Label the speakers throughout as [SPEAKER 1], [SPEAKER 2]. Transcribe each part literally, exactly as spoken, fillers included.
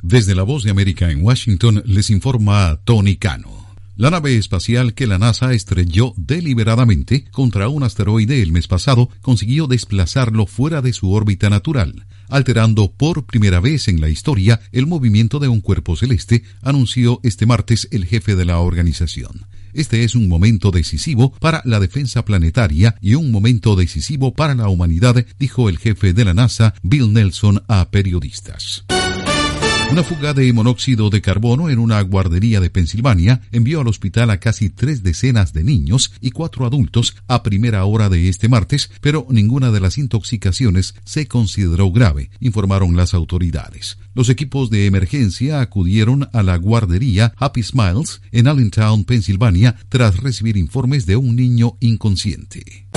[SPEAKER 1] Desde la Voz de América en Washington les informa Tony Cano. La nave espacial que la NASA estrelló deliberadamente contra un asteroide el mes pasado consiguió desplazarlo fuera de su órbita natural, alterando por primera vez en la historia el movimiento de un cuerpo celeste, anunció este martes el jefe de la organización. Este es un momento decisivo para la defensa planetaria y un momento decisivo para la humanidad, dijo el jefe de la NASA, Bill Nelson, a periodistas. Una fuga de monóxido de carbono en una guardería de Pensilvania envió al hospital a casi tres decenas de niños y cuatro adultos a primera hora de este martes, pero ninguna de las intoxicaciones se consideró grave, informaron las autoridades. Los equipos de emergencia acudieron a la guardería Happy Smiles en Allentown, Pensilvania, tras recibir informes de un niño inconsciente.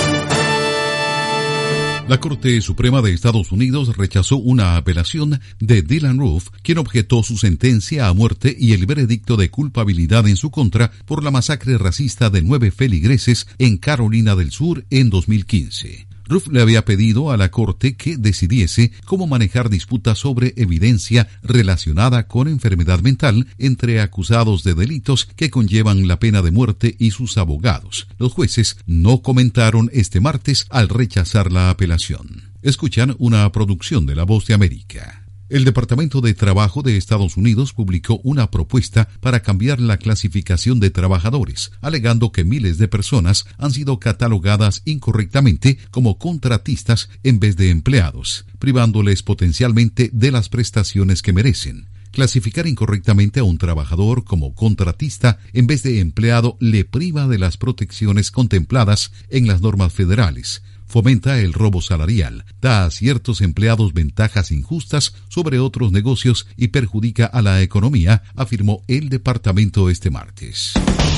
[SPEAKER 1] La Corte Suprema de Estados Unidos rechazó una apelación de Dylann Roof, quien objetó su sentencia a muerte y el veredicto de culpabilidad en su contra por la masacre racista de nueve feligreses en Carolina del Sur en dos mil quince. Roof le había pedido a la Corte que decidiese cómo manejar disputas sobre evidencia relacionada con enfermedad mental entre acusados de delitos que conllevan la pena de muerte y sus abogados. Los jueces no comentaron este martes al rechazar la apelación. Escuchan una producción de La Voz de América. El Departamento de Trabajo de Estados Unidos publicó una propuesta para cambiar la clasificación de trabajadores, alegando que miles de personas han sido catalogadas incorrectamente como contratistas en vez de empleados, privándoles potencialmente de las prestaciones que merecen. Clasificar incorrectamente a un trabajador como contratista en vez de empleado le priva de las protecciones contempladas en las normas federales, fomenta el robo salarial, da a ciertos empleados ventajas injustas sobre otros negocios y perjudica a la economía, afirmó el departamento este martes.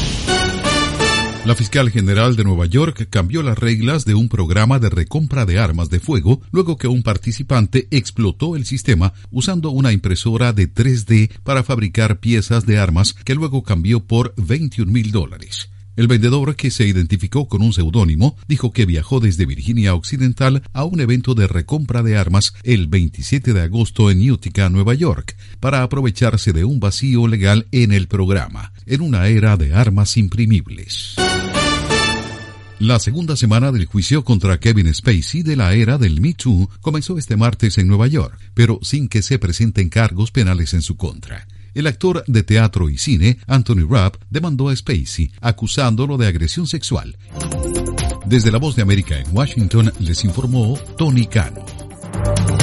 [SPEAKER 1] La fiscal general de Nueva York cambió las reglas de un programa de recompra de armas de fuego luego que un participante explotó el sistema usando una impresora de tres D para fabricar piezas de armas que luego cambió por veintiún mil dólares. El vendedor, que se identificó con un seudónimo, dijo que viajó desde Virginia Occidental a un evento de recompra de armas el veintisiete de agosto en Utica, Nueva York, para aprovecharse de un vacío legal en el programa, en una era de armas imprimibles. La segunda semana del juicio contra Kevin Spacey de la era del Me Too comenzó este martes en Nueva York, pero sin que se presenten cargos penales en su contra. El actor de teatro y cine, Anthony Rapp, demandó a Spacey, acusándolo de agresión sexual. Desde La Voz de América en Washington, les informó Tony Cano.